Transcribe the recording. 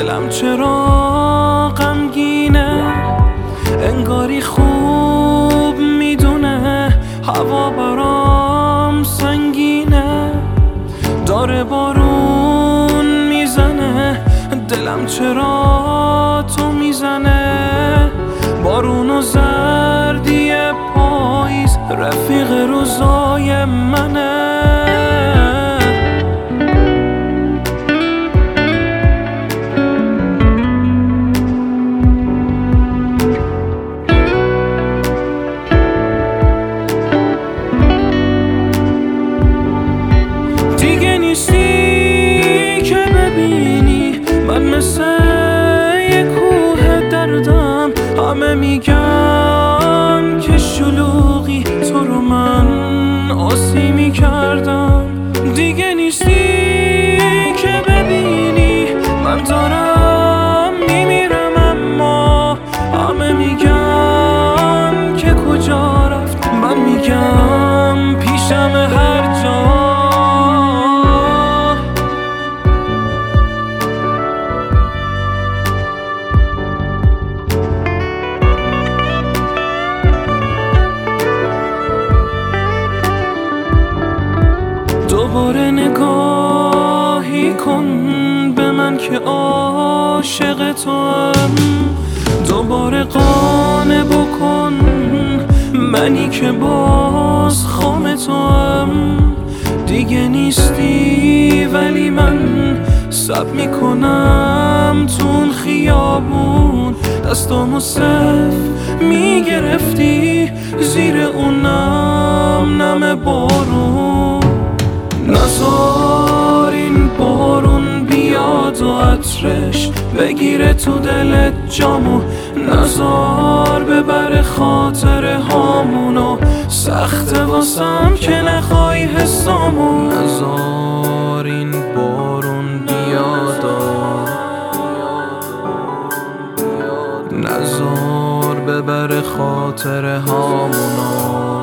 دلم چرا غمگینه، انگاری خوب میدونه هوا برام سنگینه، داره بارون میزنه، دلم چرا تو میزنه، بارون و زردی پاییز رفیق روزای منه. دیگه نیستی که ببینی من مثل یه کوه دردم، همه میگن که شلوغی تو رو من آسی میکردم. دیگه نیستی که ببینی من دارم میمیرم، اما همه میگن که کجا رفت، من میگم پیشم هر جا. دوباره نگاهی کن به من که عاشق توام، دوباره قانع بکن منی که باز خام توام. دیگه نیستی ولی من صبر میکنم تو اون خیابون، دستامو صف میگرفتی زیر اون نم بارون. نذار این بارون بیاد و عطرش بگیره تو دلت جامو، نذار ببره خاطره هامونو، سخته واسم که نخوای حسامو. نذار این بارون بیاد، نذار ببره خاطره هامونو.